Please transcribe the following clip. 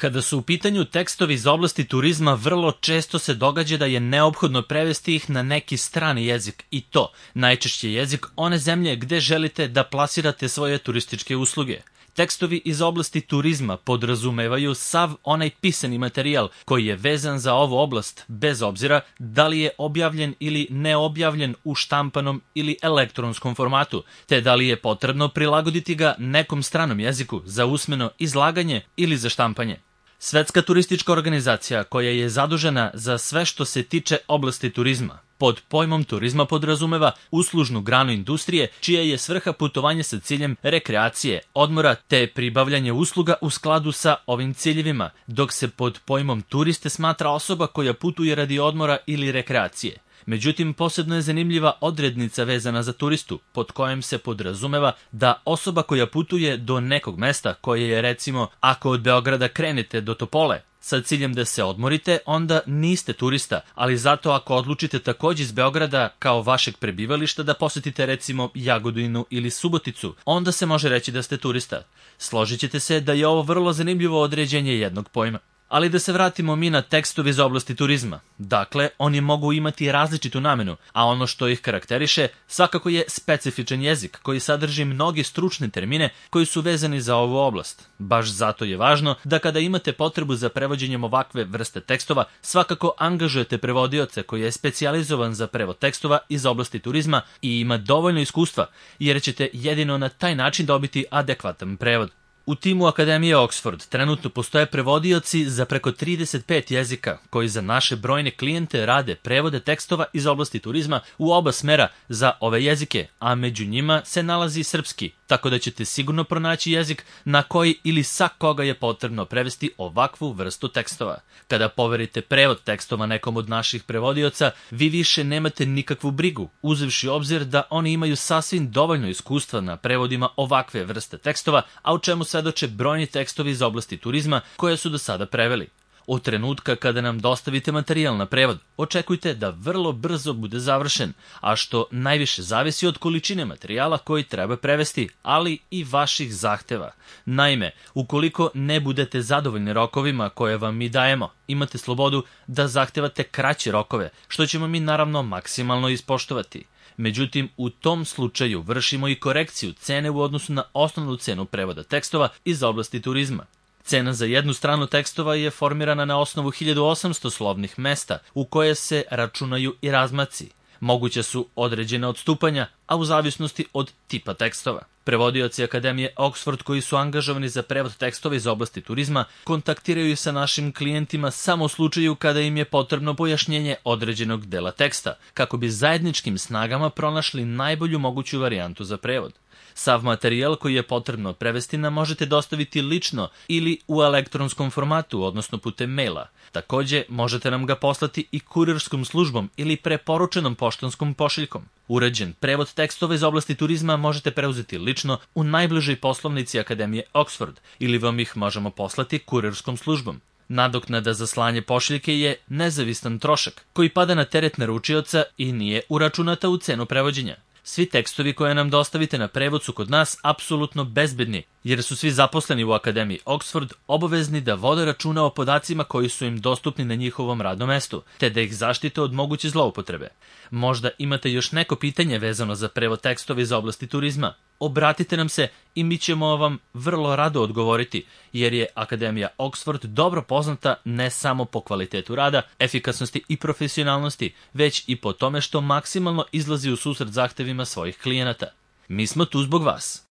Kada su u pitanju tekstovi iz oblasti turizma, vrlo često se događa da je neophodno prevesti ih na neki strani jezik i to, najčešće jezik one zemlje gde želite da plasirate svoje turističke usluge. Tekstovi iz oblasti turizma podrazumevaju sav onaj pisani materijal koji je vezan za ovu oblast, bez obzira da li je objavljen ili neobjavljen u štampanom ili elektronskom formatu, te da li je potrebno prilagoditi ga nekom stranom jeziku za usmeno izlaganje ili za štampanje. Svetska turistička organizacija koja je zadužena za sve što se tiče oblasti turizma, pod pojmom turizma podrazumeva uslužnu granu industrije čija je svrha putovanje sa ciljem rekreacije, odmora te pribavljanje usluga u skladu sa ovim ciljevima, dok se pod pojmom turiste smatra osoba koja putuje radi odmora ili rekreacije. Međutim, posebno je zanimljiva odrednica vezana za turistu, pod kojem se podrazumeva da osoba koja putuje do nekog mesta koje je, recimo, ako od Beograda krenete do Topole, sa ciljem da se odmorite, onda niste turista, ali zato ako odlučite takođe iz Beograda kao vašeg prebivališta da posetite recimo Jagodinu ili Suboticu, onda se može reći da ste turista. Složit ćete se da je ovo vrlo zanimljivo određenje jednog pojma. Ali da se vratimo mi na tekstove iz oblasti turizma. Dakle, oni mogu imati različitu namenu, a ono što ih karakteriše svakako je specifičan jezik koji sadrži mnoge stručne termine koji su vezani za ovu oblast. Baš zato je važno da kada imate potrebu za prevođenjem ovakve vrste tekstova, svakako angažujete prevodioca koji je specijalizovan za prevod tekstova iz oblasti turizma i ima dovoljno iskustva, jer ćete jedino na taj način dobiti adekvatan prevod. U timu Akademije Oxford trenutno postoje prevodioci za preko 35 jezika koji za naše brojne klijente rade prevode tekstova iz oblasti turizma u oba smera za ove jezike, a među njima se nalazi srpski, tako da ćete sigurno pronaći jezik na koji ili sa koga je potrebno prevesti ovakvu vrstu tekstova. Kada poverite prevod tekstova nekom od naših prevodioca, vi više nemate nikakvu brigu, uzevši obzir da oni imaju sasvim dovoljno iskustva na prevodima ovakve vrste tekstova, a u čemu svedoče brojni tekstovi iz oblasti turizma koje su do sada preveli. Od trenutka kada nam dostavite materijal na prevod, očekujte da vrlo brzo bude završen, a što najviše zavisi od količine materijala koji treba prevesti, ali i vaših zahteva. Naime, ukoliko ne budete zadovoljni rokovima koje vam mi dajemo, imate slobodu da zahtevate kraće rokove, što ćemo mi naravno maksimalno ispoštovati. Međutim, u tom slučaju vršimo i korekciju cene u odnosu na osnovnu cenu prevoda tekstova iz oblasti turizma. Cena za jednu stranu tekstova je formirana na osnovu 1800 slovnih mesta u koje se računaju i razmaci. Moguće su određene odstupanja, a u zavisnosti od tipa tekstova. Prevodioci Akademije Oxford koji su angažovani za prevod tekstova iz oblasti turizma kontaktiraju sa našim klijentima samo u slučaju kada im je potrebno pojašnjenje određenog dela teksta, kako bi zajedničkim snagama pronašli najbolju moguću varijantu za prevod. Sav materijal koji je potrebno prevesti nam možete dostaviti lično ili u elektronskom formatu, odnosno putem maila. Takođe, možete nam ga poslati i kurirskom službom ili preporučenom poštanskom pošiljkom. Urađen prevod tekstova iz oblasti turizma možete preuzeti lično u najbližoj poslovnici Akademije Oxford ili vam ih možemo poslati kurirskom službom. Nadoknada za slanje pošiljke je nezavistan trošak koji pada na teret naručioca i nije uračunata u cenu prevođenja. Svi tekstovi koje nam dostavite na prevod su kod nas apsolutno bezbedni, jer su svi zaposleni u Akademiji Oxford obavezni da vode računa o podacima koji su im dostupni na njihovom radnom mestu, te da ih zaštite od moguće zloupotrebe. Možda imate još neko pitanje vezano za prevod tekstova iz oblasti turizma? Obratite nam se i mi ćemo vam vrlo rado odgovoriti, jer je Akademija Oxford dobro poznata ne samo po kvalitetu rada, efikasnosti i profesionalnosti, već i po tome što maksimalno izlazi u susret zahtevima svojih klijenata. Mi smo tu zbog vas.